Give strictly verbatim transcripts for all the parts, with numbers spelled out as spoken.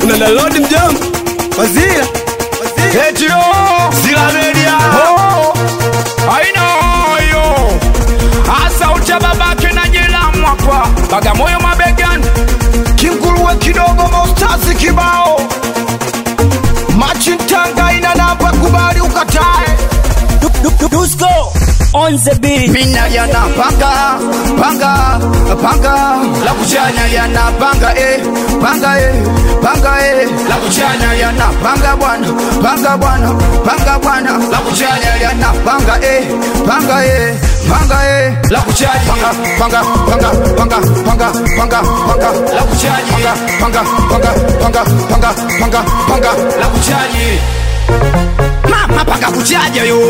una download mjomba Fazila Etio Zila Media oh I know yo asa ucha babake na jela mwapa Bagamoyo mabegani Kinguruwe kidogo Mostazi kibao Machintanga ina namba kubali ukatae Dusko on the beat. Mina yana panga, panga, panga La kuchanya yana panga eh, panga eh, panga eh La kuchanya yana panga bwana, panga bwana, panga bwana La kuchanya yana panga eh, panga eh, panga eh La kuchanya panga, panga, panga, panga, panga, panga La kuchanya panga, panga, panga, panga, panga, panga La kuchanya Mama panga kuchaja yo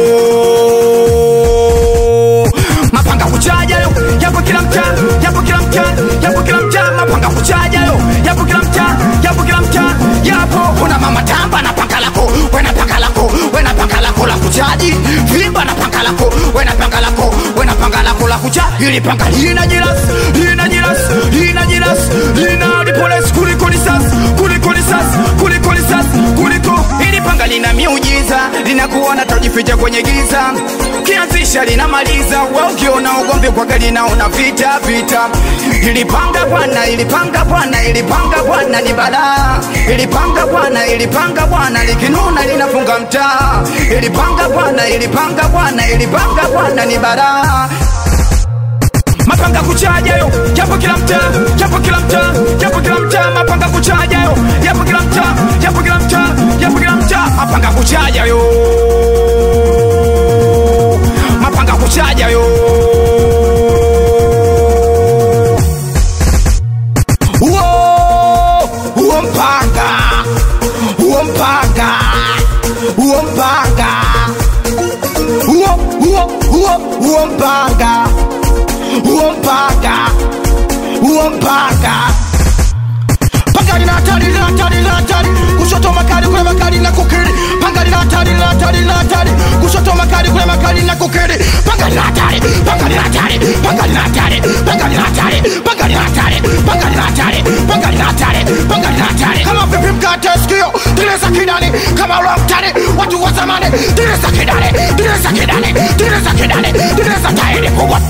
Mapanga kuchaja yo Yapo kila mtaa, yapo kila mtaa, yapo kila mtaa Mapanga kuchaja yo Yapo kila mtaa, yapo kila mtaa Yapo una mama tamba na panga lako Wena panga lako, wena panga lako la kuchaji Vimba na panga lako, wena panga lako Wena panga lako la kuchaji Hili panga lina jiras, lina jiras, lina jiras Lina dipoles kuliko nisas, kuliko nisas, kuliko nisas, kuliko Hili panga lina miujiza Lina kuona tajificha kwenye giza Kianzisha lina maliza Wa ukiona ugomvi kwa gari na una vita vita Ilipanga bwana, ilipanga bwana, ilipanga bwana ni balaa Ilipanga bwana, ilipanga bwana, likinuna linafunga mtaa Ilipanga bwana, ilipanga bwana, ilipanga bwana ni balaa Mapanga kuchaja yo, yapo kila mtaa, yapo kila mtaa, yapo kila mtaa Mapanga kuchaja yo, yapo kila mtaa, yapo kila mtaa, yapo kila mtaa Mapanga kuchaja yo Mapanga kuchaja yo Uo, uo mpanga Uo mpanga Uo mpanga Uo, uo, uo, uo mpanga Uo mpanga Uo mpanga Pangari na hatari, na hatari, na hatari Kushoto makari, kule makari na kukiri Pangari na hatari, na hatari, na hatari Kushoto makari, kule makari na kukiri Pangari na hatari, pangari na hatari Pangari na hatari, pangari na hatari Pangari na hatari, pangari na hatari Pangari na hatari, pangari na hatari Kama vipi mkate sikio, direza kidani Kama ula mtani, watu wa zamani Direza kidani, direza kidani Direza kidani, direza tairi kubwa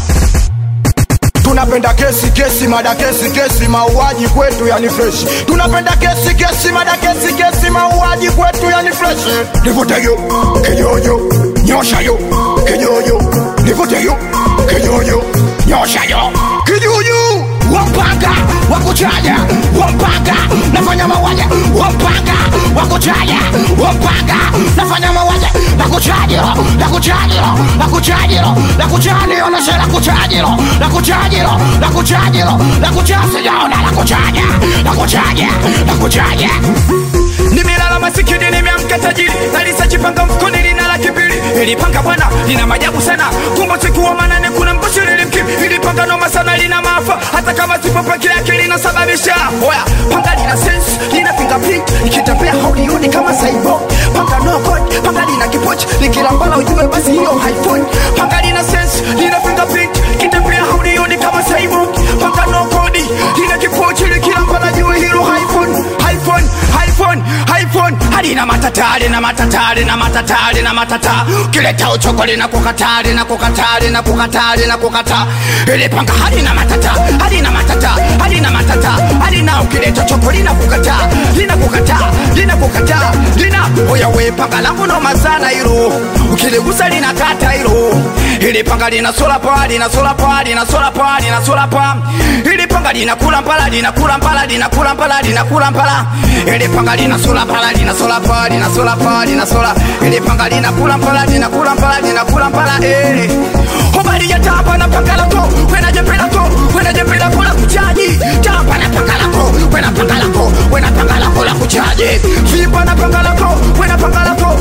Tunapenda kesi kesi mada kesi kesi mauaji kwetu yani fresh Tunapenda kesi kesi mada kesi kesi mauaji kwetu yani fresh Nivute yo, kijojo, nyosha yo, kijojo Nivute yo, kijojo, nyosha yo, kijojo Wampanga, wakuchaja, wampanga Nafanya mawaja, wampanga, wakuchaja, wampanga Nafanya mawaja, nakuchajiro, nakuchajiro, nakuchajiro Nakuchajiro, nashe nakuchajiro, nakuchajiro, nakuchajiro Nakuchajiro, nakuchaja, nakuchaja, nakuchaja Nimelala masikini nimeamka tajiri Nalisa chipanga mfukoni lina laki mbili Ilipanga bwana lina majabu sana Kumbo siku wa manane kuna mbushiri limkim Ilipanga noma sana lina maafa Hata kama sipo paki yake lina sababisha Oya panga lina sense lina fingerprint Ikitapea haulioni kama saibo Panga no code panga lina kipochi Nikilambala ujue basi hiyo iPhone Panga lina sense lina fingerprint Ikitapea haulioni kama saibo Panga no code lina kipochi Nikilambala ujue hiyo iPhone iPhone iPhone iPhone halina matatari na matatari na matatari na matata Kileta uchokoli na kukatari na kukatari na kukatari na kukata Ile panga halina matata halina matata halina matata halina ukileta chokoli na kukata lina kukata lina kukata lina oya we panga langu no mazana hilo ukiligusa lina kata hilo Ile panga lina sola pa lina sola pa lina sola pa lina sola pa Ile panga lina kula mpala lina kula mpala lina kula mpala lina kula mpala Ile panga lina sola pala lina sola pa lina sola pa lina sola Ile panga lina kula mpala lina kula mpala lina kula mpala eh Hobali ya tapa na panga lako wena jepela ko wena jepela ko la kuchaji tapa na panga lako wena panga lako wena panga lako la kuchaji Vipa na panga lako wena panga lako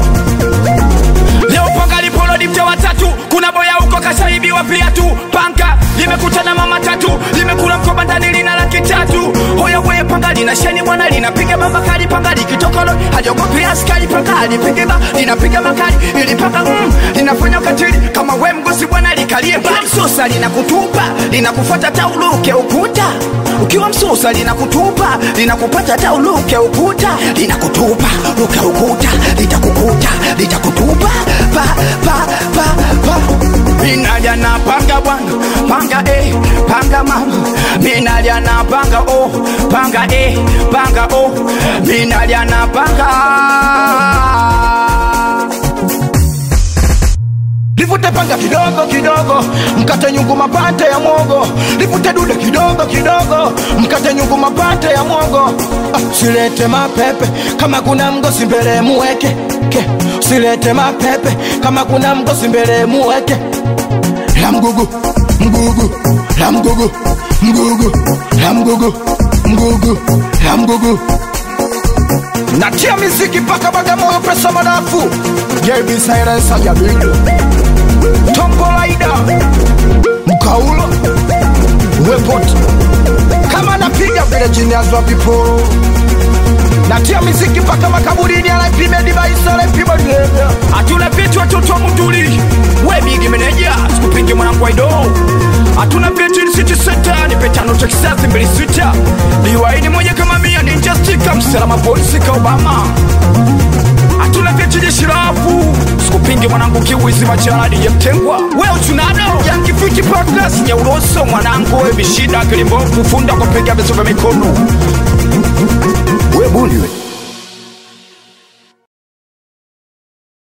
Leo panga lipolo ni mja watatu Kuna boya uko kashaibiwa pia tu Panga limekutana mama tatu Limekula mkoba ndani lina laki tatu Hoya we panga lina lina sheni bwana linapiga mabakali panga likitokolo hajogopi askari panga lipige ba linapiga makali ili panga mm, linafanya katili kama we mgosi bwana likalie mbali sosa linakutupa linakufuata tauluke ukuta ukiwa msosa linakutupa linakupata tauluke ukuta linakutupa luke ukuta litakukuta litakutupa pa pa pa pa minalia na panga bwana panga eh panga mama minalia na panga oh panga eh panga oh minalia na panga Livute panga kidogo kidogo mkate nyungu mapate ya mwogo livute dude kidogo kidogo mkate nyungu mapate ya mwogo ah, silete mapepe kama kuna mgosi mbele muweke ke silete mapepe kama kuna mgosi mbele muweke la mgugu mgugu la mgugu mgugu la mgugu mgugu la mgugu natia miziki paka Bagamoyo pesa madafu J B Silence ajabindo Tombo Laida Mkaulo Wepot kama napiga vile jiniazwa viporo natia miziki paka makaburini alaipime divaisa alaipime dilega atuna vitu watoto muduli we bigi meneja sikupingi mwanangu waido atuna vitu in city center ni petano texas mbili sita liwaini moja kama mia ninja stika msalama polisi ka Obama atuna vitu jeshirafu sikupingi mwanangu kiwizi machala dije mtengwa we uchunado yangi fiti partners nyauroso mwanangu we bishida kilimbo kufunda kupiga beso vya mikono we buli we